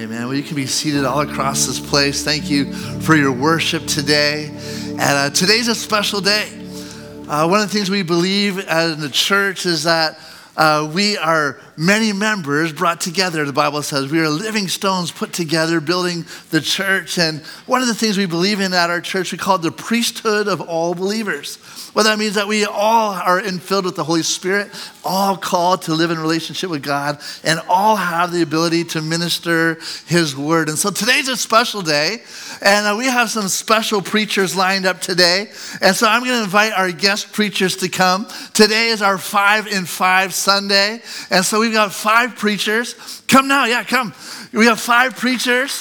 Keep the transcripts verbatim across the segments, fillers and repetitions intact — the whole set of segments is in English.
Amen. Well, you can be seated all across this place. Thank you for your worship today. And uh, today's a special day. Uh, one of the things we believe in the church is that uh, we are many members brought together. The Bible says we are living stones put together, building the church. And one of the things we believe in at our church, we call it the priesthood of all believers. Well, that means that we all are infilled with the Holy Spirit, all called to live in relationship with God, and all have the ability to minister His word. And so today's a special day, and uh, we have some special preachers lined up today. And so I'm going to invite our guest preachers to come. Today is our five in five Sunday, and so we've got five preachers. Come now, yeah, come. We have five preachers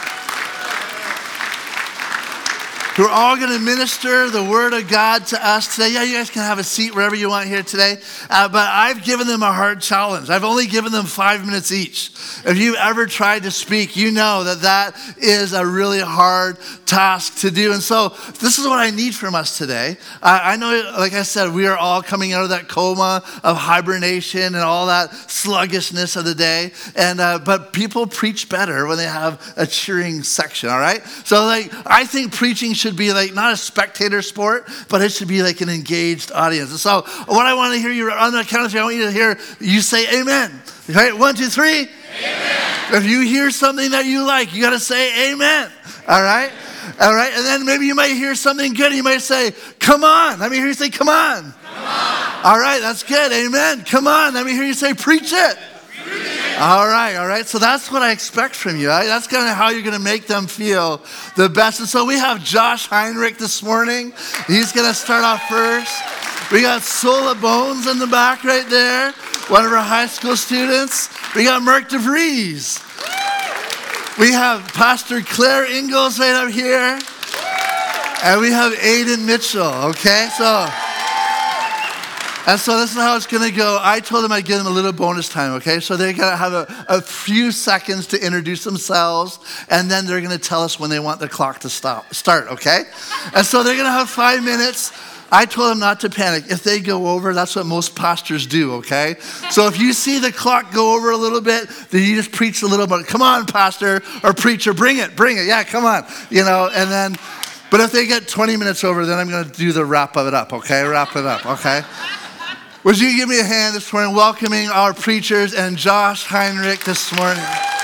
who are all going to minister the word of God to us today. Yeah, you guys can have a seat wherever you want here today. Uh, but I've given them a hard challenge. I've only given them five minutes each. If you've ever tried to speak, you know that that is a really hard task to do. And so this is what I need from us today. Uh, I know, like I said, we are all coming out of that coma of hibernation and all that sluggishness of the day. And uh, but people preach better when they have a cheering section, all right? So like, I think preaching should be like not a spectator sport, but it should be like an engaged audience. And so what I want to hear you on the count of three, I want you to hear you say amen. Okay, one, two, three. Amen. If you hear something that you like, you got to say amen. All right? All right, and then maybe you might hear something good. You might say, come on. Let me hear you say, come on. Come on. All right, that's good. Amen. Come on. Let me hear you say, preach it. All right, all right. So that's what I expect from you. Right? That's kind of how you're going to make them feel the best. And so we have Josh Heinrich this morning. He's going to start off first. We got Sola Bones in the back right there, one of our high school students. We got Mark DeVries. We have Pastor Claire Ingalls right up here. And we have Aiden Mitchell, okay? So... And so this is how it's going to go. I told them I'd give them a little bonus time, okay? So they're going to have a, a few seconds to introduce themselves, and then they're going to tell us when they want the clock to stop, start, okay? And so they're going to have five minutes. I told them not to panic. If they go over, that's what most pastors do, okay? So if you see the clock go over a little bit, then you just preach a little bit. Come on, pastor or preacher, bring it, bring it. Yeah, come on, you know, and then, but if they get twenty minutes over, then I'm going to do the wrap of it up, okay? Wrap it up, okay? Would you give me a hand this morning, welcoming our preachers and Josh Heinrich this morning.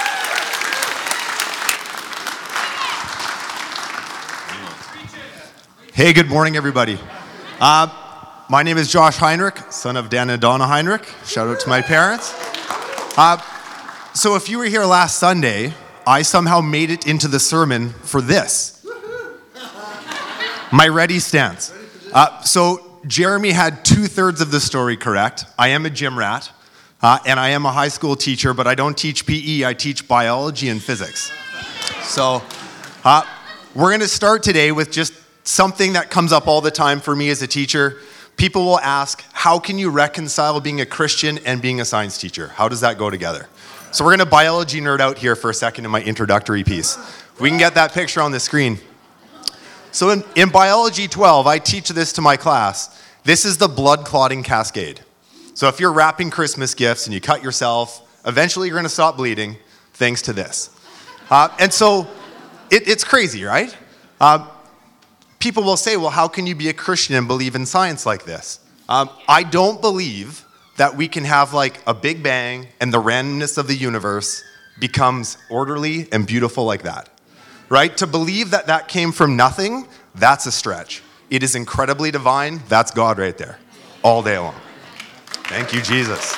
Hey, good morning, everybody. Uh, my name is Josh Heinrich, son of Dan and Donna Heinrich. Shout out to my parents. Uh, so if you were here last Sunday, I somehow made it into the sermon for this. My ready stance. Uh, so Jeremy had two-thirds of the story correct. I am a gym rat, uh, and I am a high school teacher, but I don't teach P E. I teach biology and physics. So uh, we're going to start today with just something that comes up all the time for me as a teacher. People will ask, how can you reconcile being a Christian and being a science teacher? How does that go together? So we're going to biology nerd out here for a second in my introductory piece. If we can get that picture on the screen. So in, in Biology twelve, I teach this to my class. This is the blood clotting cascade. So if you're wrapping Christmas gifts and you cut yourself, eventually you're going to stop bleeding thanks to this. Uh, and so it, it's crazy, right? Uh, people will say, well, how can you be a Christian and believe in science like this? Um, I don't believe that we can have like a big bang and the randomness of the universe becomes orderly and beautiful like that. Right? To believe that that came from nothing, that's a stretch. It is incredibly divine. That's God right there, all day long. Thank you, Jesus.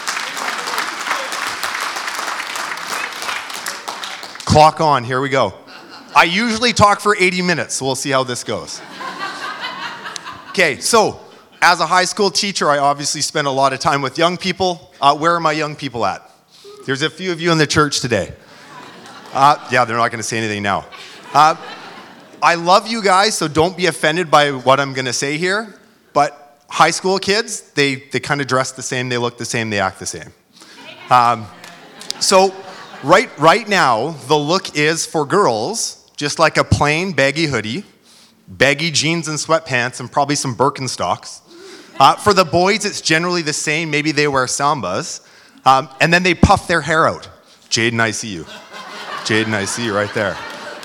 Clock on, here we go. I usually talk for eighty minutes, so we'll see how this goes. Okay, so as a high school teacher, I obviously spend a lot of time with young people. Uh, where are my young people at? There's a few of you in the church today. Uh, yeah, they're not going to say anything now. Uh, I love you guys, so don't be offended by what I'm going to say here, but high school kids, they, they kind of dress the same, they look the same, they act the same. Um, so right, right now, the look is for girls, just like a plain baggy hoodie, baggy jeans and sweatpants, and probably some Birkenstocks. Uh, for the boys, it's generally the same. Maybe they wear Sambas, um, and then they puff their hair out. Jaden, I see you. Jaden, I see you right there.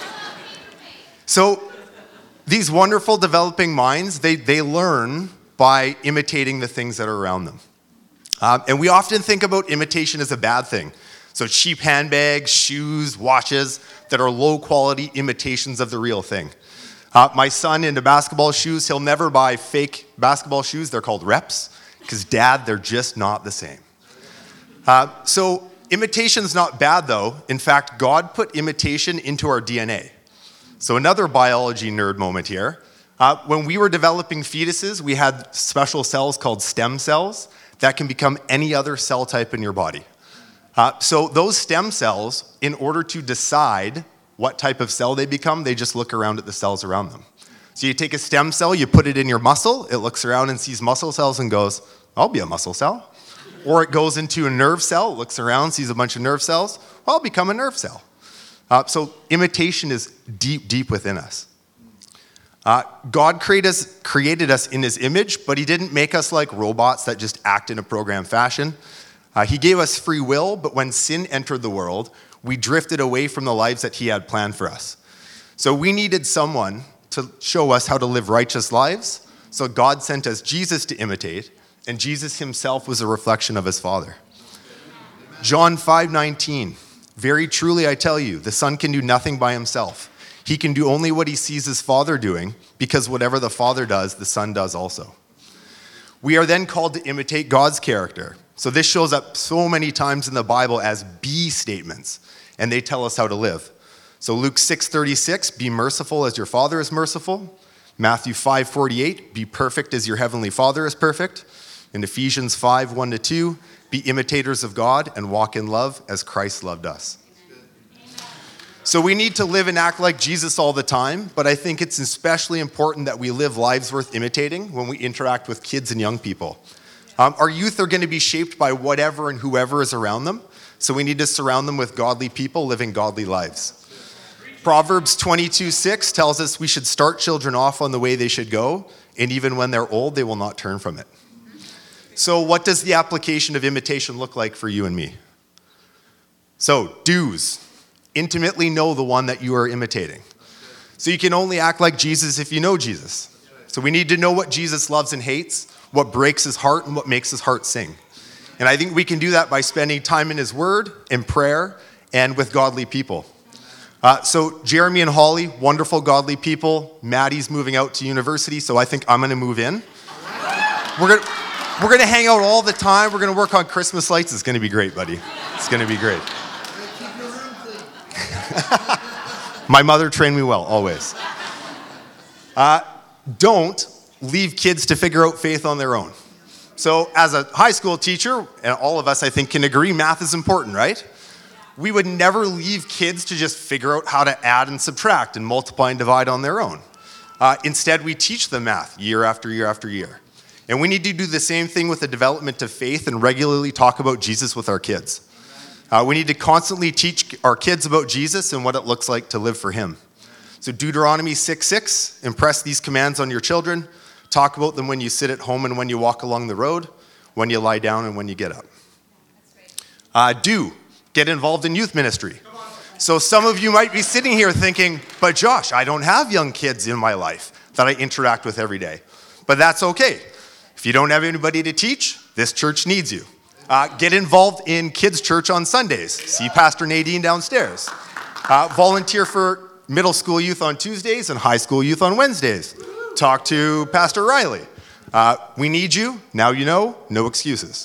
So these wonderful developing minds, they, they learn by imitating the things that are around them. Um, and we often think about imitation as a bad thing. So cheap handbags, shoes, watches that are low quality imitations of the real thing. Uh, my son into basketball shoes, he'll never buy fake basketball shoes. They're called reps because dad, they're just not the same. Uh, so imitation's not bad though. In fact, God put imitation into our D N A. So another biology nerd moment here. Uh, when we were developing fetuses, we had special cells called stem cells that can become any other cell type in your body. Uh, so those stem cells, in order to decide what type of cell they become, they just look around at the cells around them. So you take a stem cell, you put it in your muscle, it looks around and sees muscle cells and goes, I'll be a muscle cell. Or it goes into a nerve cell, looks around, sees a bunch of nerve cells, well, I'll become a nerve cell. Uh, so imitation is deep, deep within us. Uh, God created us, created us in his image, but he didn't make us like robots that just act in a programmed fashion. Uh, he gave us free will, but when sin entered the world, we drifted away from the lives that he had planned for us. So we needed someone to show us how to live righteous lives. So God sent us Jesus to imitate, and Jesus himself was a reflection of his Father. John five nineteen, very truly I tell you, the Son can do nothing by himself. He can do only what he sees his Father doing, because whatever the Father does, the Son does also. We are then called to imitate God's character. So this shows up so many times in the Bible as be statements, and they tell us how to live. So Luke six thirty-six, be merciful as your Father is merciful. Matthew five forty-eight, be perfect as your heavenly Father is perfect. In Ephesians five one to two, be imitators of God and walk in love as Christ loved us. So we need to live and act like Jesus all the time, but I think it's especially important that we live lives worth imitating when we interact with kids and young people. Um, our youth are going to be shaped by whatever and whoever is around them, so we need to surround them with godly people living godly lives. Proverbs twenty-two six tells us we should start children off on the way they should go, and even when they're old, they will not turn from it. So what does the application of imitation look like for you and me? So, do's. Intimately know the one that you are imitating. So you can only act like Jesus if you know Jesus. So we need to know what Jesus loves and hates, what breaks his heart, and what makes his heart sing. And I think we can do that by spending time in his word, in prayer, and with godly people. Uh, so Jeremy and Holly, wonderful godly people. Maddie's moving out to university, so I think I'm going to move in. We're going we're going to hang out all the time. We're going to work on Christmas lights. It's going to be great, buddy. It's going to be great. My mother trained me well, always. Uh, don't leave kids to figure out faith on their own. So as a high school teacher, and all of us I think can agree, math is important, right? We would never leave kids to just figure out how to add and subtract and multiply and divide on their own. Uh, instead, we teach them math year after year after year. And we need to do the same thing with the development of faith and regularly talk about Jesus with our kids. Uh, we need to constantly teach our kids about Jesus and what it looks like to live for him. So Deuteronomy six six, impress these commands on your children. Talk about them when you sit at home and when you walk along the road, when you lie down and when you get up. Uh, do, get involved in youth ministry. So some of you might be sitting here thinking, but Josh, I don't have young kids in my life that I interact with every day. But that's okay. If you don't have anybody to teach, this church needs you. Uh, get involved in kids' church on Sundays. See Pastor Nadine downstairs. Uh, volunteer for middle school youth on Tuesdays and high school youth on Wednesdays. Talk to Pastor Riley. Uh, we need you. Now you know. No excuses.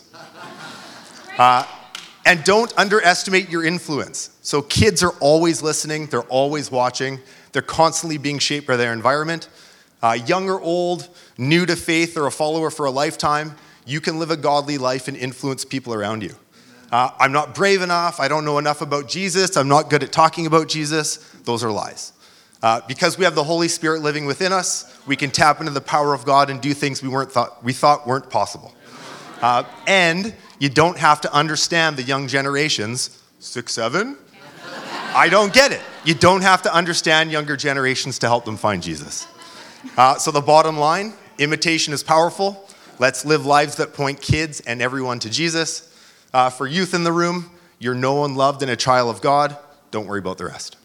Uh, and don't underestimate your influence. So kids are always listening. They're always watching. They're constantly being shaped by their environment. Uh, young or old, new to faith or a follower for a lifetime, you can live a godly life and influence people around you. Uh, I'm not brave enough. I don't know enough about Jesus. I'm not good at talking about Jesus. Those are lies. Uh, because we have the Holy Spirit living within us, we can tap into the power of God and do things we weren't thought we thought weren't possible. Uh, and you don't have to understand the young generations. Six, seven? I don't get it. You don't have to understand younger generations to help them find Jesus. Uh, so the bottom line, imitation is powerful. Let's live lives that point kids and everyone to Jesus. Uh, for youth in the room, you're known, loved, and a child of God. Don't worry about the rest.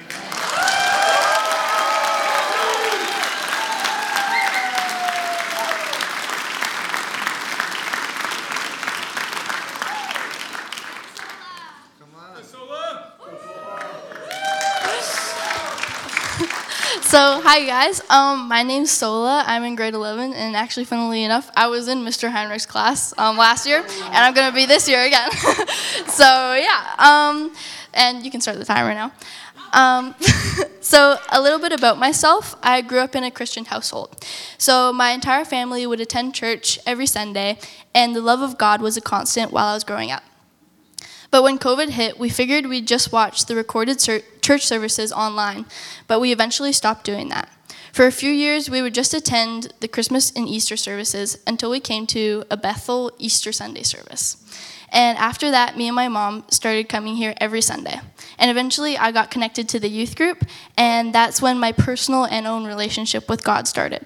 So, hi guys. Um, my name's Sola. I'm in grade eleven, and actually, funnily enough, I was in Mister Heinrich's class um, last year, and I'm gonna be this year again. So, yeah. Um, and you can start the timer now. Um, so, a little bit about myself. I grew up in a Christian household. So, my entire family would attend church every Sunday, and the love of God was a constant while I was growing up. But when COVID hit, we figured we'd just watch the recorded church services online, but we eventually stopped doing that. For a few years, we would just attend the Christmas and Easter services until we came to a Bethel Easter Sunday service. And after that, me and my mom started coming here every Sunday. And eventually, I got connected to the youth group, and that's when my personal and own relationship with God started.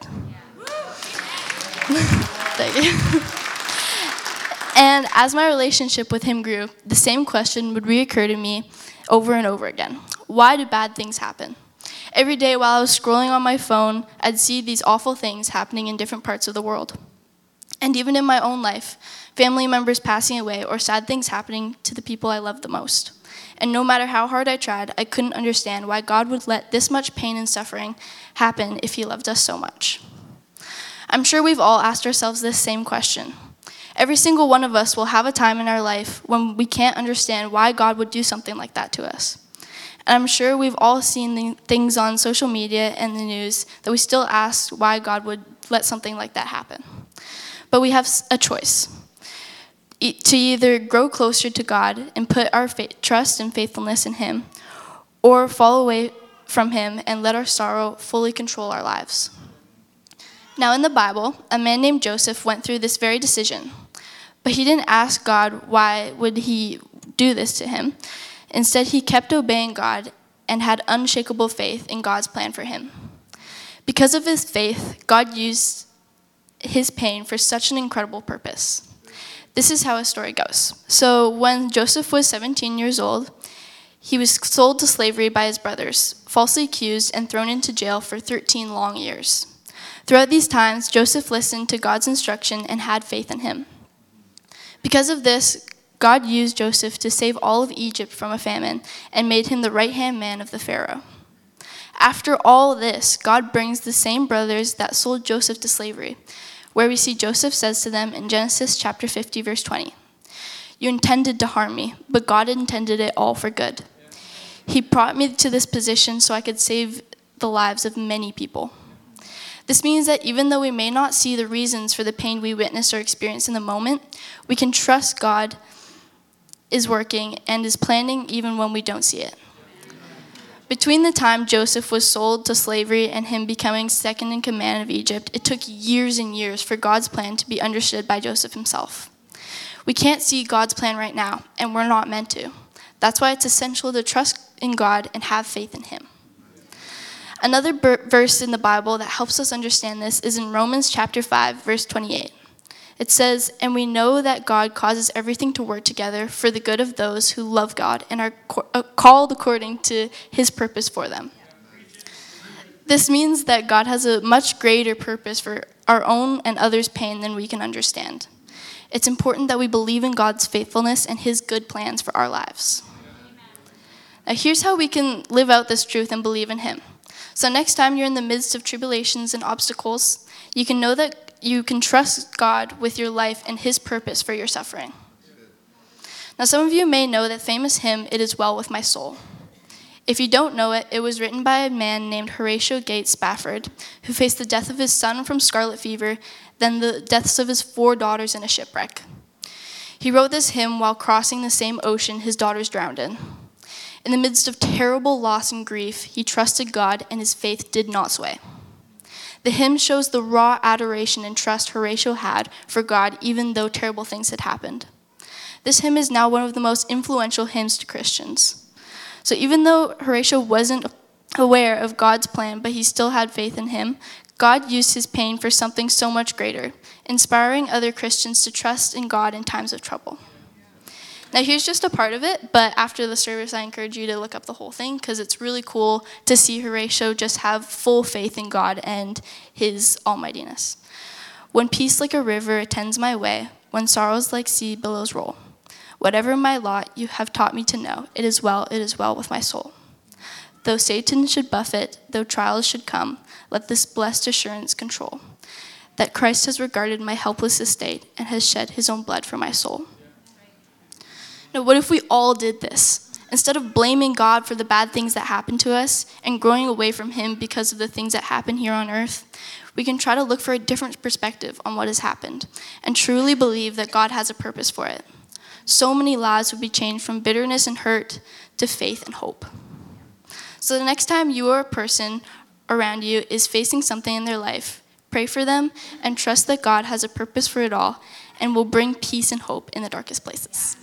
Thank you. And as my relationship with him grew, the same question would reoccur to me over and over again. Why do bad things happen? Every day while I was scrolling on my phone, I'd see these awful things happening in different parts of the world. And even in my own life, family members passing away or sad things happening to the people I loved the most. And no matter how hard I tried, I couldn't understand why God would let this much pain and suffering happen if he loved us so much. I'm sure we've all asked ourselves this same question. Every single one of us will have a time in our life when we can't understand why God would do something like that to us. And I'm sure we've all seen the things on social media and the news that we still ask why God would let something like that happen. But we have a choice to either grow closer to God and put our faith, trust and faithfulness in him, or fall away from him and let our sorrow fully control our lives. Now in the Bible, a man named Joseph went through this very decision. But he didn't ask God why would he do this to him. Instead, he kept obeying God and had unshakable faith in God's plan for him. Because of his faith, God used his pain for such an incredible purpose. This is how his story goes. So when Joseph was seventeen years old, he was sold to slavery by his brothers, falsely accused and thrown into jail for thirteen long years. Throughout these times, Joseph listened to God's instruction and had faith in him. Because of this, God used Joseph to save all of Egypt from a famine and made him the right-hand man of the Pharaoh. After all this, God brings the same brothers that sold Joseph to slavery, where we see Joseph says to them in Genesis chapter fifty, verse twenty, "You intended to harm me, but God intended it all for good. He brought me to this position so I could save the lives of many people." This means that even though we may not see the reasons for the pain we witness or experience in the moment, we can trust God is working and is planning even when we don't see it. Between the time Joseph was sold to slavery and him becoming second in command of Egypt, it took years and years for God's plan to be understood by Joseph himself. We can't see God's plan right now, and we're not meant to. That's why it's essential to trust in God and have faith in him. Another ber- verse in the Bible that helps us understand this is in Romans chapter five, verse twenty-eight. It says, "And we know that God causes everything to work together for the good of those who love God and are co- uh, called according to his purpose for them." This means that God has a much greater purpose for our own and others' pain than we can understand. It's important that we believe in God's faithfulness and his good plans for our lives. Now here's how we can live out this truth and believe in him. So next time you're in the midst of tribulations and obstacles, you can know that you can trust God with your life and his purpose for your suffering. Now some of you may know that famous hymn, "It Is Well With My Soul." If you don't know it, it was written by a man named Horatio Gates Spafford, who faced the death of his son from scarlet fever, then the deaths of his four daughters in a shipwreck. He wrote this hymn while crossing the same ocean his daughters drowned in. In the midst of terrible loss and grief, he trusted God and his faith did not sway. The hymn shows the raw adoration and trust Horatio had for God even though terrible things had happened. This hymn is now one of the most influential hymns to Christians. So even though Horatio wasn't aware of God's plan, but he still had faith in him, God used his pain for something so much greater, inspiring other Christians to trust in God in times of trouble. Now, here's just a part of it, but after the service, I encourage you to look up the whole thing because it's really cool to see Horatio just have full faith in God and his almightiness. When peace like a river attends my way, when sorrows like sea billows roll, whatever my lot you have taught me to know, it is well, it is well with my soul. Though Satan should buffet, though trials should come, let this blessed assurance control, that Christ has regarded my helpless estate and has shed his own blood for my soul. Now, what if we all did this? Instead of blaming God for the bad things that happen to us and growing away from him because of the things that happen here on earth, we can try to look for a different perspective on what has happened and truly believe that God has a purpose for it. So many lives would be changed from bitterness and hurt to faith and hope. So the next time you or a person around you is facing something in their life, pray for them and trust that God has a purpose for it all and will bring peace and hope in the darkest places.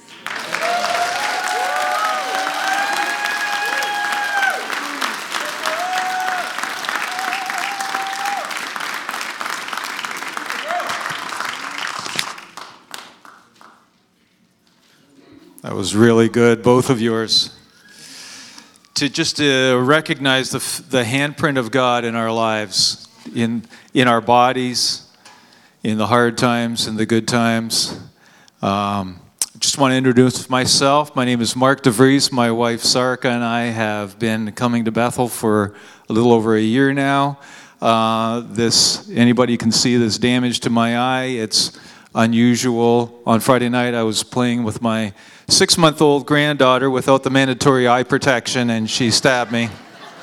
That was really good, both of yours. To just to recognize the the handprint of God in our lives, in in our bodies, in the hard times and the good times. Um, just want to introduce myself. My name is Mark DeVries. My wife Sarka and I have been coming to Bethel for a little over a year now. Uh, this anybody can see this damage to my eye. It's unusual. On Friday night, I was playing with my six-month-old granddaughter without the mandatory eye protection, and she stabbed me.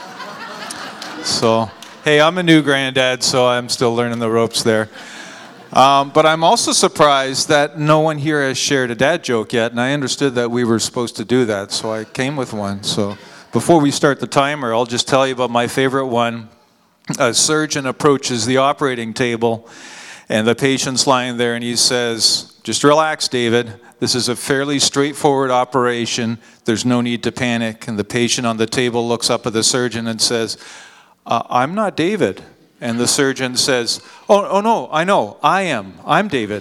So, hey, I'm a new granddad, so I'm still learning the ropes there. Um, but I'm also surprised that no one here has shared a dad joke yet, and I understood that we were supposed to do that, so I came with one. So before we start the timer, I'll just tell you about my favorite one. A surgeon approaches the operating table, and the patient's lying there, and he says, "Just relax, David. This is a fairly straightforward operation. There's no need to panic." And the patient on the table looks up at the surgeon and says, uh, "I'm not David." And the surgeon says, oh, oh no, I know, I am. I'm David.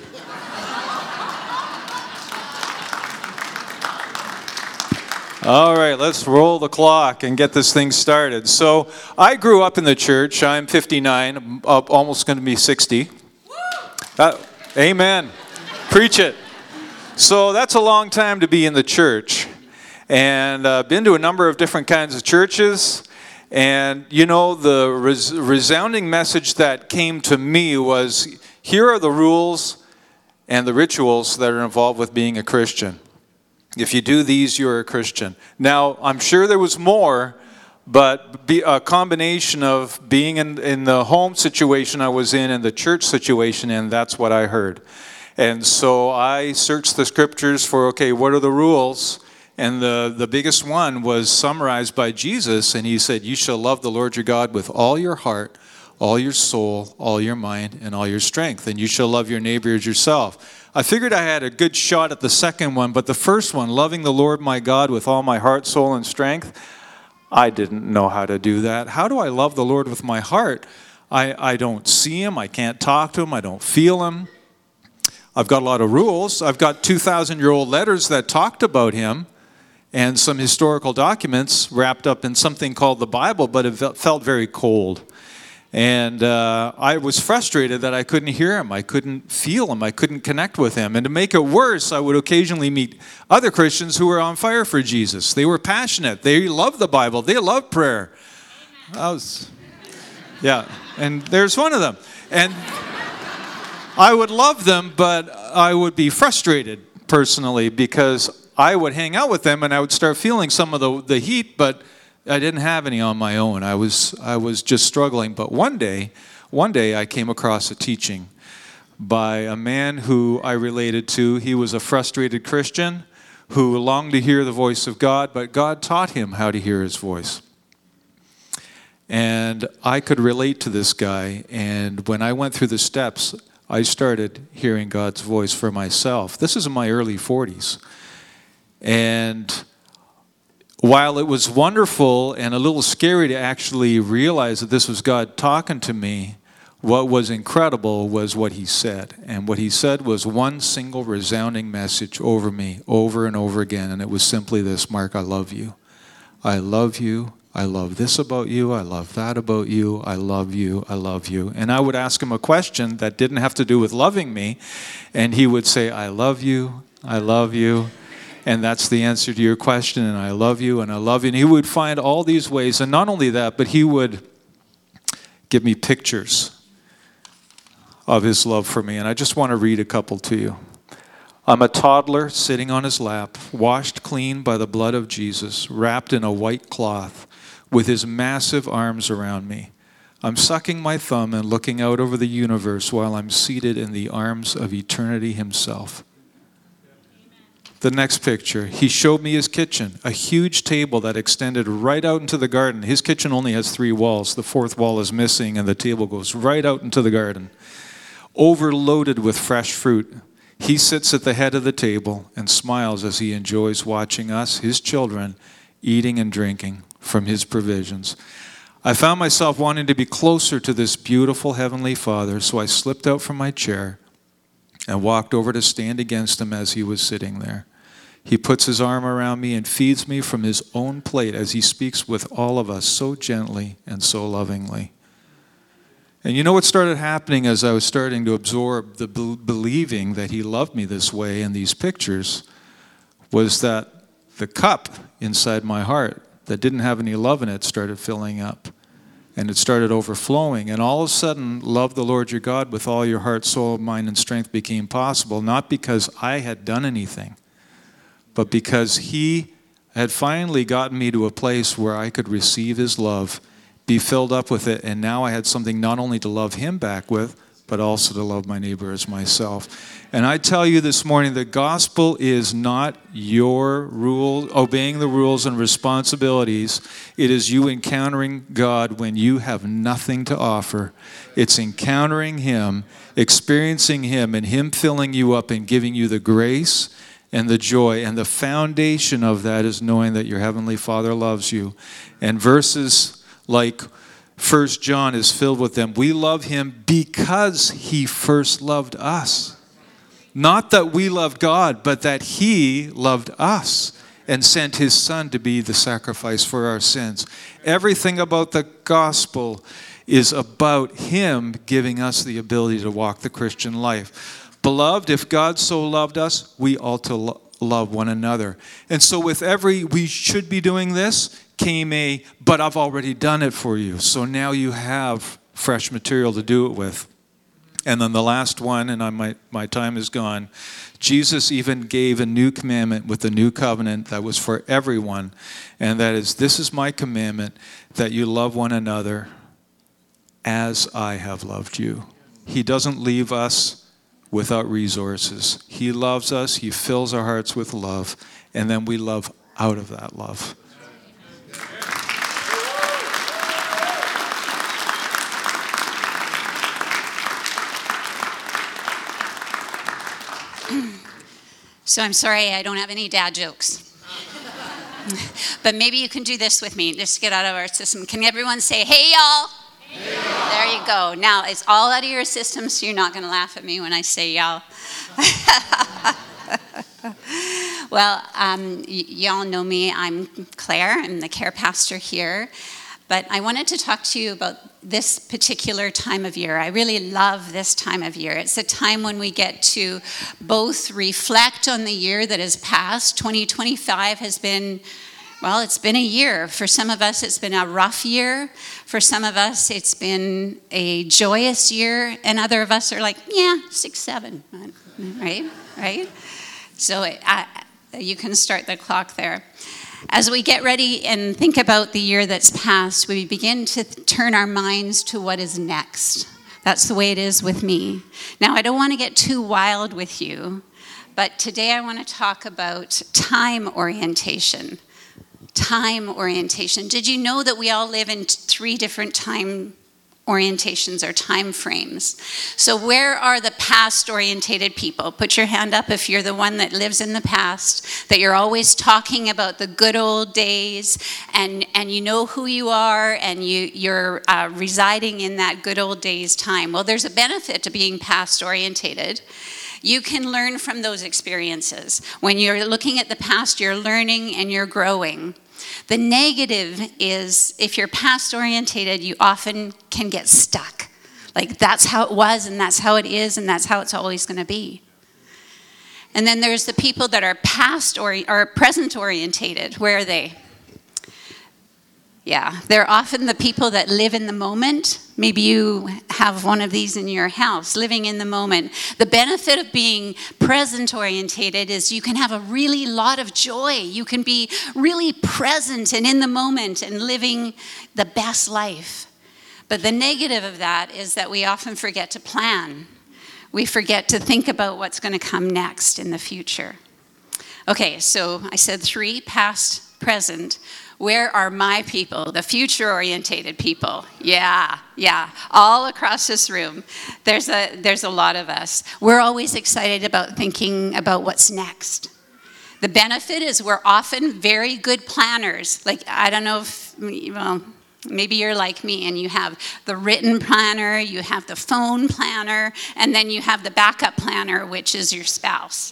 All right, let's roll the clock and get this thing started. So I grew up in the church. I'm fifty-nine, I'm almost going to be sixty. Uh, amen. Preach it. So that's a long time to be in the church. And I've uh, been to a number of different kinds of churches. And, you know, the res- resounding message that came to me was, here are the rules and the rituals that are involved with being a Christian. If you do these, you're a Christian. Now, I'm sure there was more, but be a combination of being in, in the home situation I was in and the church situation, and that's what I heard. And so I searched the scriptures for, okay, what are the rules? And the, the biggest one was summarized by Jesus, and he said, you shall love the Lord your God with all your heart, all your soul, all your mind, and all your strength. And you shall love your neighbor as yourself. I figured I had a good shot at the second one, but the first one, loving the Lord my God with all my heart, soul, and strength, I didn't know how to do that. How do I love the Lord with my heart? I, I don't see him, I can't talk to him, I don't feel him. I've got a lot of rules. I've got two thousand year old letters that talked about him, and some historical documents wrapped up in something called the Bible, but it felt very cold. And uh, I was frustrated that I couldn't hear him, I couldn't feel him, I couldn't connect with him. And to make it worse, I would occasionally meet other Christians who were on fire for Jesus. They were passionate, they loved the Bible, they loved prayer. I was, yeah, and there's one of them. And I would love them, but I would be frustrated personally because I would hang out with them and I would start feeling some of the, the heat, but I didn't have any on my own. I was I was just struggling. But one day, one day I came across a teaching by a man who I related to. He was a frustrated Christian who longed to hear the voice of God, but God taught him how to hear his voice. And I could relate to this guy, and when I went through the steps, I started hearing God's voice for myself. This is in my early forties. And while it was wonderful and a little scary to actually realize that this was God talking to me, what was incredible was what he said. And what he said was one single resounding message over me, over and over again. And it was simply this: Mark, I love you. I love you. I love this about you. I love that about you. I love you. I love you. And I would ask him a question that didn't have to do with loving me. And he would say, I love you. I love you. And that's the answer to your question. And I love you. And I love you. And he would find all these ways. And not only that, but he would give me pictures of his love for me. And I just want to read a couple to you. I'm a toddler sitting on his lap, washed clean by the blood of Jesus, wrapped in a white cloth, with his massive arms around me. I'm sucking my thumb and looking out over the universe while I'm seated in the arms of eternity himself. The next picture, he showed me his kitchen, a huge table that extended right out into the garden. His kitchen only has three walls. The fourth wall is missing, and the table goes right out into the garden, overloaded with fresh fruit. He sits at the head of the table and smiles as he enjoys watching us, his children, eating and drinking from his provisions. I found myself wanting to be closer to this beautiful Heavenly Father, so I slipped out from my chair and walked over to stand against him as he was sitting there. He puts his arm around me and feeds me from his own plate as he speaks with all of us so gently and so lovingly. And you know what started happening as I was starting to absorb the be- believing that he loved me this way in these pictures was that the cup inside my heart that didn't have any love in it started filling up. And it started overflowing. And all of a sudden, love the Lord your God with all your heart, soul, mind, and strength became possible, not because I had done anything, but because he had finally gotten me to a place where I could receive his love, be filled up with it, and now I had something not only to love him back with, but also to love my neighbor as myself. And I tell you this morning, the gospel is not your rule, obeying the rules and responsibilities. It is you encountering God when you have nothing to offer. It's encountering him, experiencing him, and him filling you up and giving you the grace and the joy. And the foundation of that is knowing that your Heavenly Father loves you. And verses like First John is filled with them. We love him because he first loved us. Not that we loved God, but that he loved us and sent his son to be the sacrifice for our sins. Everything about the gospel is about him giving us the ability to walk the Christian life. Beloved, if God so loved us, we ought to lo- love one another. And so with every we should be doing this came a, but I've already done it for you. So now you have fresh material to do it with. And then the last one, and I might, my time is gone, Jesus even gave a new commandment with the new covenant that was for everyone. And that is, this is my commandment, that you love one another as I have loved you. He doesn't leave us without resources. He loves us. He fills our hearts with love. And then we love out of that love. So I'm sorry I don't have any dad jokes. But maybe you can do this with me, just to get out of our system. Can everyone say, hey, y'all? Hey, y'all. There you go. Now, it's all out of your system, so you're not going to laugh at me when I say y'all. Well, um, y- y'all know me. I'm Claire. I'm the care pastor here. But I wanted to talk to you about this particular time of year. I really love this time of year. It's a time when we get to both reflect on the year that has passed. twenty twenty-five has been, well, it's been a year. For some of us, it's been a rough year. For some of us, it's been a joyous year. And other of us are like, yeah, six, seven, right? Right? So it, I, you can start the clock there. As we get ready and think about the year that's passed, we begin to turn our minds to what is next. That's the way it is with me. Now, I don't want to get too wild with you, but today I want to talk about time orientation. Time orientation. Did you know that we all live in three different time orientations or time frames. So where are the past-orientated people? Put your hand up if you're the one that lives in the past, that you're always talking about the good old days, and, and you know who you are, and you, you're uh, residing in that good old days time. Well, there's a benefit to being past-orientated. You can learn from those experiences. When you're looking at the past, you're learning and you're growing. The negative is if you're past orientated, you often can get stuck. Like that's how it was, and that's how it is, and that's how it's always going to be. And then there's the people that are past or, or present orientated. Where are they? Yeah, they're often the people that live in the moment. Maybe you have one of these in your house, living in the moment. The benefit of being present orientated is you can have a really lot of joy. You can be really present and in the moment and living the best life. But the negative of that is that we often forget to plan. We forget to think about what's going to come next in the future. Okay, so I said three, past, present. Where are my people, the future-orientated people? Yeah, yeah, all across this room. There's a, there's a lot of us. We're always excited about thinking about what's next. The benefit is we're often very good planners. Like, I don't know if, well, maybe you're like me and you have the written planner, you have the phone planner, and then you have the backup planner, which is your spouse.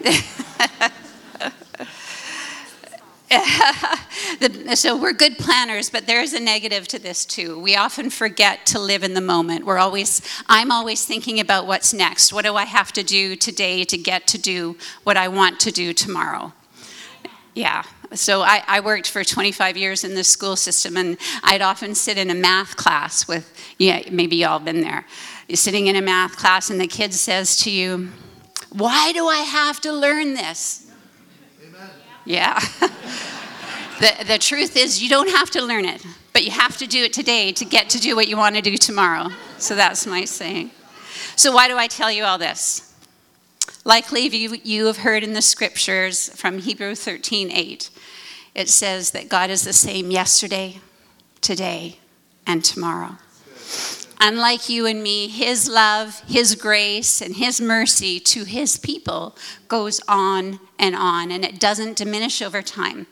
So we're good planners, but there's a negative to this too. We often forget to live in the moment. We're always, I'm always thinking about what's next. What do I have to do today to get to do what I want to do tomorrow? Yeah. So I, I worked for twenty-five years in the school system, and I'd often sit in a math class with, yeah, maybe y'all been there. You're sitting in a math class and the kid says to you, "Why do I have to learn this?" Yeah. the, the truth is you don't have to learn it, but you have to do it today to get to do what you want to do tomorrow. So that's my saying. So why do I tell you all this? Likely you, you have heard in the scriptures from Hebrews thirteen eight. It says that God is the same yesterday, today, and tomorrow. Unlike you and me, his love, his grace, and his mercy to his people goes on and on, and it doesn't diminish over time.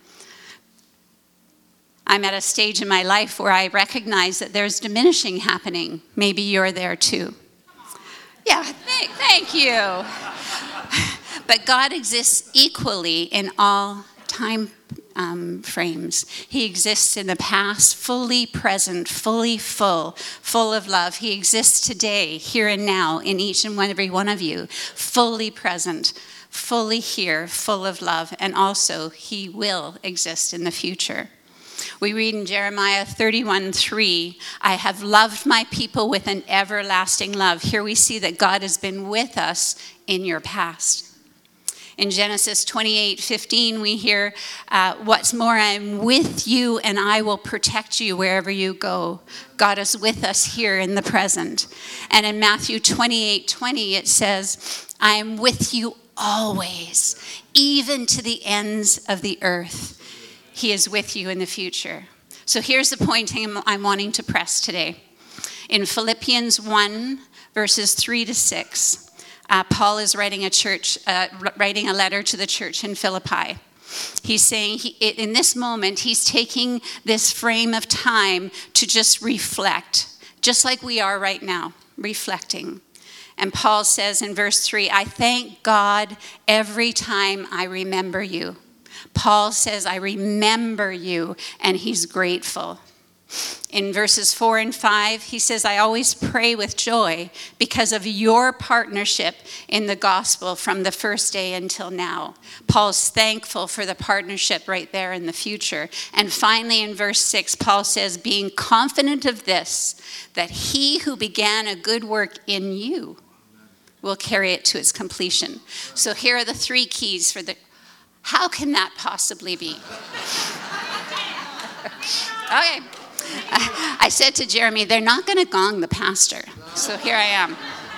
I'm at a stage in my life where I recognize that there's diminishing happening. Maybe you're there too. Yeah, thank, thank you. But God exists equally in all time Um, frames. He exists in the past, fully present, fully full, full of love. He exists today, here and now, in each and every one of you, fully present, fully here, full of love, and also he will exist in the future. We read in Jeremiah thirty-one three, I have loved my people with an everlasting love. Here we see that God has been with us in your past. In Genesis twenty-eight fifteen, we hear, uh, what's more, I'm with you and I will protect you wherever you go. God is with us here in the present. And in Matthew twenty-eight twenty, it says, I am with you always, even to the ends of the earth. He is with you in the future. So here's the point I'm, I'm wanting to press today. In Philippians one, verses three to six, Uh, Paul is writing a church, uh, writing a letter to the church in Philippi. He's saying he, in this moment, he's taking this frame of time to just reflect, just like we are right now, reflecting. And Paul says in verse three, I thank God every time I remember you. Paul says, I remember you, and he's grateful. In verses four and five, he says, I always pray with joy because of your partnership in the gospel from the first day until now. Paul's thankful for the partnership right there in the future. And finally, in verse six, Paul says, being confident of this, that he who began a good work in you will carry it to its completion. So here are the three keys for the, how can that possibly be? Okay. I said to Jeremy, they're not going to gong the pastor. So here I am.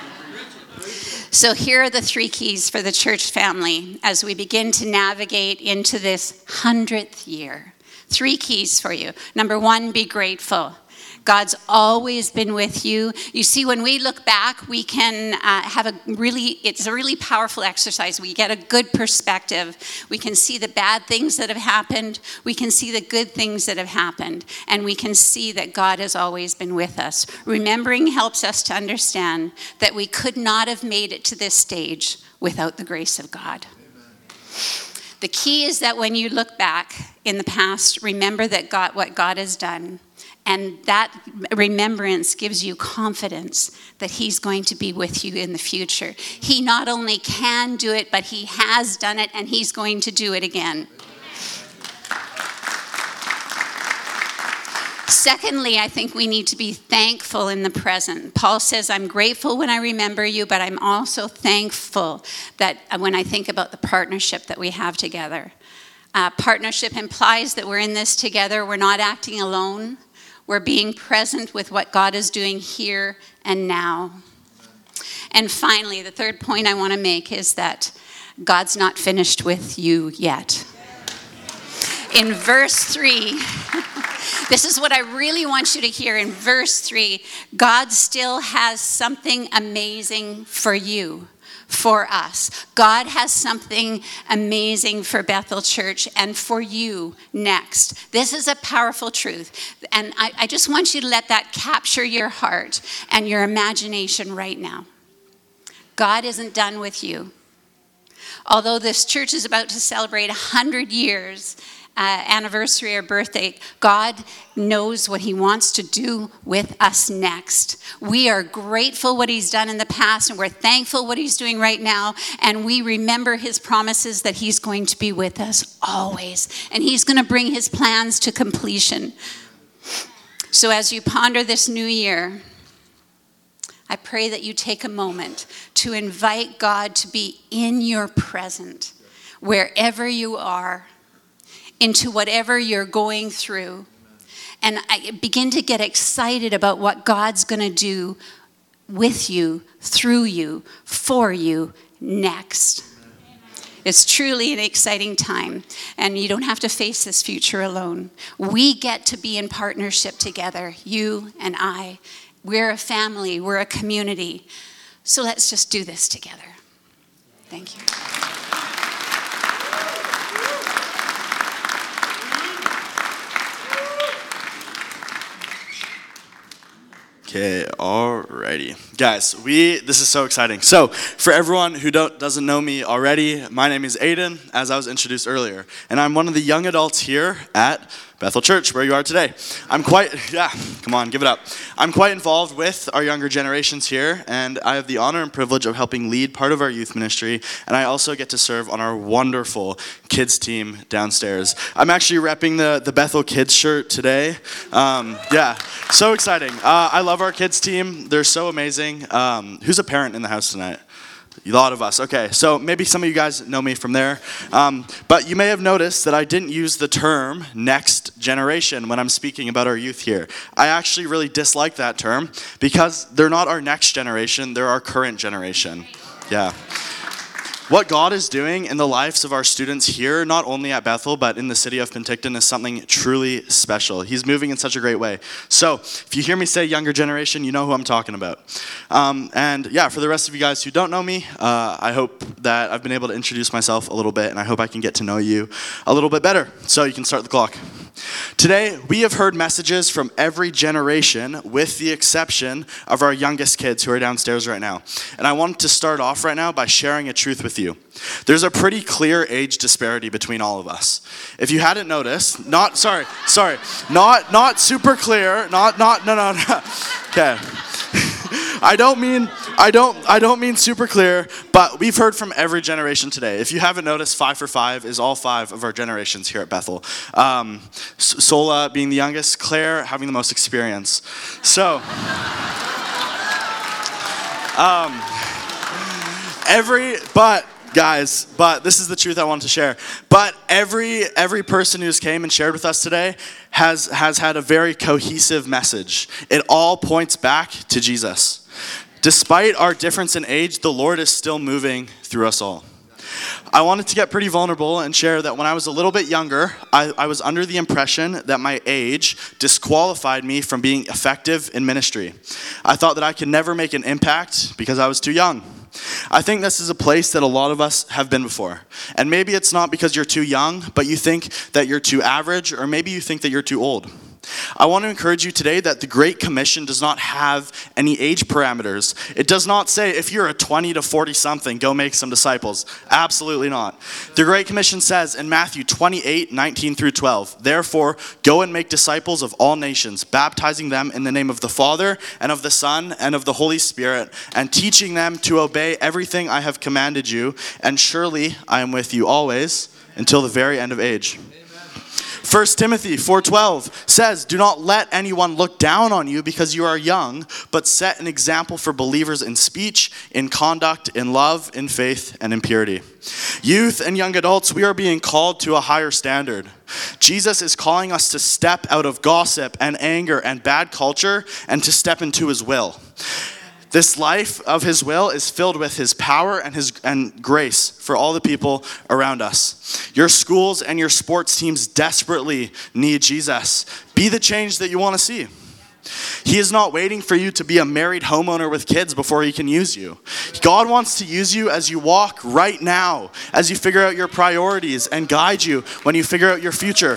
So here are the three keys for the church family as we begin to navigate into this hundredth year. Three keys for you. Number one, be grateful. God's always been with you. You see, when we look back, we can uh, have a really, it's a really powerful exercise. We get a good perspective. We can see the bad things that have happened. We can see the good things that have happened. And we can see that God has always been with us. Remembering helps us to understand that we could not have made it to this stage without the grace of God. Amen. The key is that when you look back in the past, remember that God, what God has done. And that remembrance gives you confidence that he's going to be with you in the future. He not only can do it, but he has done it, and he's going to do it again. Secondly, I think we need to be thankful in the present. Paul says, I'm grateful when I remember you, but I'm also thankful that when I think about the partnership that we have together. Uh, partnership implies that we're in this together. We're not acting alone. We're being present with what God is doing here and now. And finally, the third point I want to make is that God's not finished with you yet. In verse three, this is what I really want you to hear. In verse three, God still has something amazing for you. For us. God has something amazing for Bethel Church and for you next. This is a powerful truth. And I, I just want you to let that capture your heart and your imagination right now. God isn't done with you. Although this church is about to celebrate one hundred years Uh, anniversary or birthday, God knows what he wants to do with us next. We are grateful what he's done in the past, and we're thankful what he's doing right now, and we remember his promises that he's going to be with us always, and he's going to bring his plans to completion. So as you ponder this new year, I pray that you take a moment to invite God to be in your present, wherever you are, into whatever you're going through. And I begin to get excited about what God's going to do with you, through you, for you next. It's truly an exciting time, and you don't have to face this future alone. We get to be in partnership together, you and I. We're a family, we're a community. So let's just do this together. Thank you. Okay, alrighty. Guys, we, this is so exciting. So, for everyone who don't, doesn't know me already, my name is Aiden, as I was introduced earlier. And I'm one of the young adults here at Bethel Church, where you are today. I'm quite, yeah, come on, give it up. I'm quite involved with our younger generations here, and I have the honor and privilege of helping lead part of our youth ministry, and I also get to serve on our wonderful kids team downstairs. I'm actually repping the, the Bethel Kids shirt today. Um, yeah, so exciting. Uh, I love our kids team. They're so amazing. Um, who's a parent in the house tonight? A lot of us. Okay, so maybe some of you guys know me from there. Um, but you may have noticed that I didn't use the term next generation when I'm speaking about our youth here. I actually really dislike that term because they're not our next generation, they're our current generation. Yeah. What God is doing in the lives of our students here, not only at Bethel, but in the city of Penticton, is something truly special. He's moving in such a great way. So if you hear me say younger generation, you know who I'm talking about. Um, and yeah, for the rest of you guys who don't know me, uh, I hope that I've been able to introduce myself a little bit, and I hope I can get to know you a little bit better. So you can start the clock. Today, we have heard messages from every generation with the exception of our youngest kids who are downstairs right now. And I want to start off right now by sharing a truth with you. There's a pretty clear age disparity between all of us. If you hadn't noticed, not, sorry, sorry, not, not super clear, not, not, no, no, no, okay. I don't mean, I don't, I don't mean super clear, but we've heard from every generation today. If you haven't noticed, five for five is all five of our generations here at Bethel. Um, Sola being the youngest, Claire having the most experience. So, um, every, but, guys, but this is the truth I wanted to share. But every every person who's came and shared with us today has has had a very cohesive message. It all points back to Jesus. Despite our difference in age, the Lord is still moving through us all. I wanted to get pretty vulnerable and share that when I was a little bit younger, I, I was under the impression that my age disqualified me from being effective in ministry. I thought that I could never make an impact because I was too young. I think this is a place that a lot of us have been before. And maybe it's not because you're too young, but you think that you're too average, or maybe you think that you're too old. I want to encourage you today that the Great Commission does not have any age parameters. It does not say if you're a twenty to forty something, go make some disciples. Absolutely not. The Great Commission says in Matthew twenty-eight, nineteen through twelve, therefore go and make disciples of all nations, baptizing them in the name of the Father and of the Son and of the Holy Spirit, and teaching them to obey everything I have commanded you, and surely I am with you always until the very end of age. First Timothy four twelve says, do not let anyone look down on you because you are young, but set an example for believers in speech, in conduct, in love, in faith, and in purity. Youth and young adults, we are being called to a higher standard. Jesus is calling us to step out of gossip and anger and bad culture and to step into his will. This life of his will is filled with his power and his and grace for all the people around us. Your schools and your sports teams desperately need Jesus. Be the change that you want to see. He is not waiting for you to be a married homeowner with kids before he can use you. God wants to use you as you walk right now, as you figure out your priorities, and guide you when you figure out your future.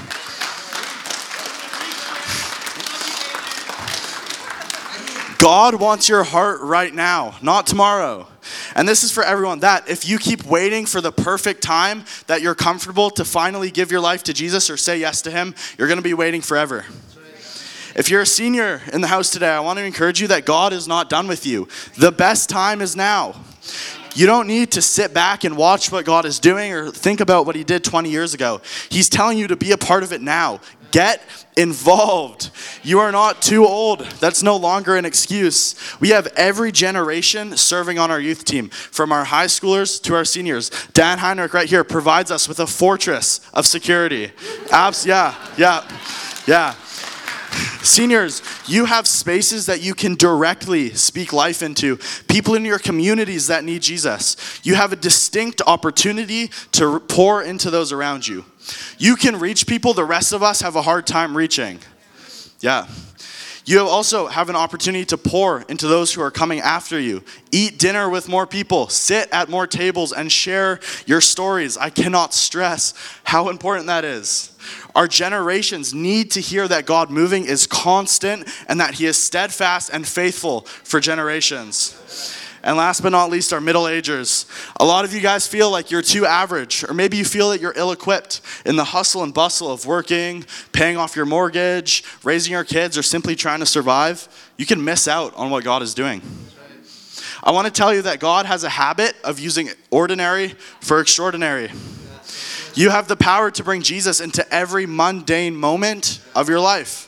God wants your heart right now, not tomorrow. And this is for everyone, that if you keep waiting for the perfect time that you're comfortable to finally give your life to Jesus or say yes to him, you're going to be waiting forever. If you're a senior in the house today, I want to encourage you that God is not done with you. The best time is now. You don't need to sit back and watch what God is doing or think about what he did twenty years ago. He's telling you to be a part of it now. Get involved. You are not too old. That's no longer an excuse. We have every generation serving on our youth team, from our high schoolers to our seniors. Dan Heinrich right here provides us with a fortress of security. Abs- yeah, yeah, yeah. Seniors, you have spaces that you can directly speak life into. People in your communities that need Jesus. You have a distinct opportunity to pour into those around you. You can reach people the rest of us have a hard time reaching. Yeah. You also have an opportunity to pour into those who are coming after you. Eat dinner with more people. Sit at more tables and share your stories. I cannot stress how important that is. Our generations need to hear that God moving is constant and that he is steadfast and faithful for generations. And last but not least, our middle-agers. A lot of you guys feel like you're too average, or maybe you feel that you're ill-equipped in the hustle and bustle of working, paying off your mortgage, raising your kids, or simply trying to survive. You can miss out on what God is doing. I want to tell you that God has a habit of using ordinary for extraordinary. You have the power to bring Jesus into every mundane moment of your life.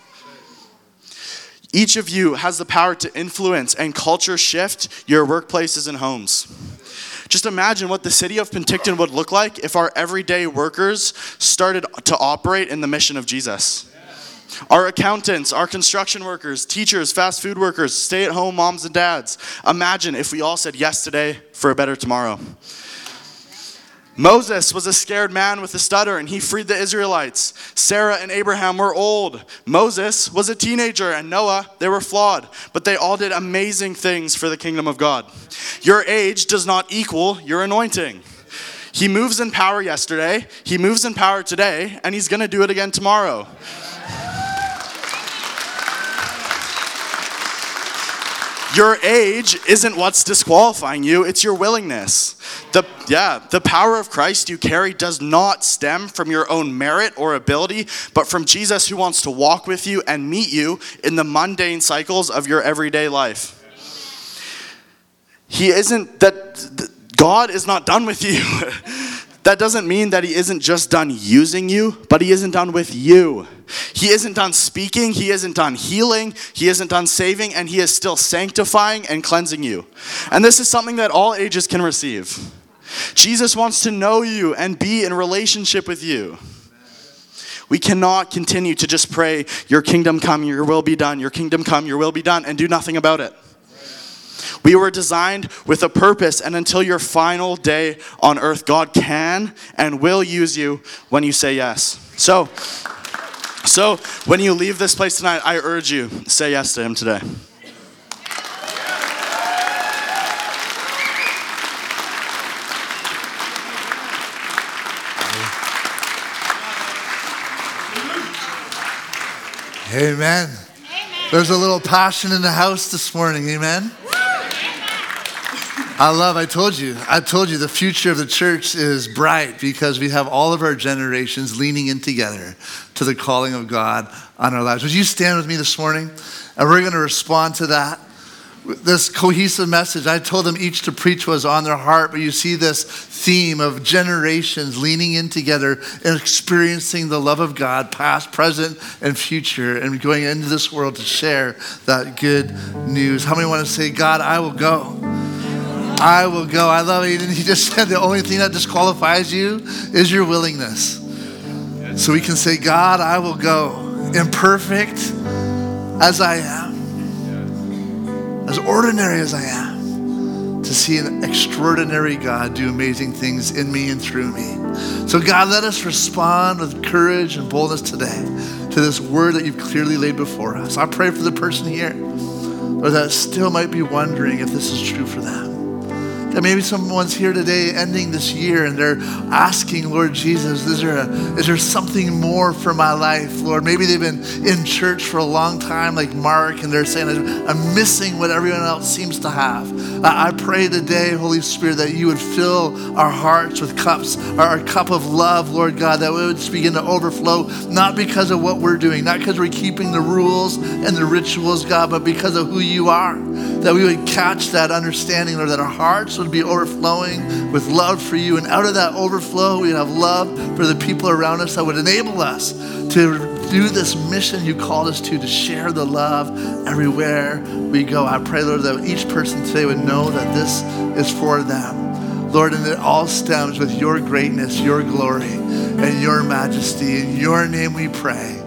Each of you has the power to influence and culture shift your workplaces and homes. Just imagine what the city of Penticton would look like if our everyday workers started to operate in the mission of Jesus. Our accountants, our construction workers, teachers, fast food workers, stay-at-home moms and dads. Imagine if we all said yes today for a better tomorrow. Moses was a scared man with a stutter, and he freed the Israelites. Sarah and Abraham were old. Moses was a teenager, and Noah, they were flawed. But they all did amazing things for the kingdom of God. Your age does not equal your anointing. He moves in power yesterday, he moves in power today, and he's going to do it again tomorrow. Your age isn't what's disqualifying you, it's your willingness. The, yeah, the power of Christ you carry does not stem from your own merit or ability, but from Jesus, who wants to walk with you and meet you in the mundane cycles of your everyday life. He isn't, that God is not done with you. That doesn't mean that he isn't just done using you, but he isn't done with you. He isn't done speaking, he isn't done healing, he isn't done saving, and he is still sanctifying and cleansing you. And this is something that all ages can receive. Jesus wants to know you and be in relationship with you. We cannot continue to just pray, your kingdom come, your will be done, your kingdom come, your will be done, and do nothing about it. We were designed with a purpose, and until your final day on earth, God can and will use you when you say yes. So, so when you leave this place tonight, I urge you, say yes to him today. Amen. Amen. There's a little passion in the house this morning. Amen. Amen. I love, I told you, I told you the future of the church is bright because we have all of our generations leaning in together to the calling of God on our lives. Would you stand with me this morning? And we're going to respond to that. This cohesive message, I told them each to preach what was on their heart, but you see this theme of generations leaning in together and experiencing the love of God, past, present, and future, and going into this world to share that good news. How many want to say, God, I will go? I will go. I love it. And he just said the only thing that disqualifies you is your willingness. So we can say, God, I will go, imperfect as I am, as ordinary as I am, to see an extraordinary God do amazing things in me and through me. So God, let us respond with courage and boldness today to this word that you've clearly laid before us. I pray for the person here, or that still might be wondering if this is true for them. That maybe someone's here today ending this year and they're asking, Lord Jesus, is there, a, is there something more for my life, Lord? Maybe they've been in church for a long time like Mark and they're saying, I'm missing what everyone else seems to have. I pray today, Holy Spirit, that you would fill our hearts with cups, our cup of love, Lord God, that we would just begin to overflow, not because of what we're doing, not because we're keeping the rules and the rituals, God, but because of who you are. That we would catch that understanding, Lord, that our hearts would be overflowing with love for you. And out of that overflow, we'd have love for the people around us that would enable us to do this mission you called us to, to share the love everywhere we go. I pray, Lord, that each person today would know that this is for them. Lord, and it all stems with your greatness, your glory, and your majesty. In your name we pray.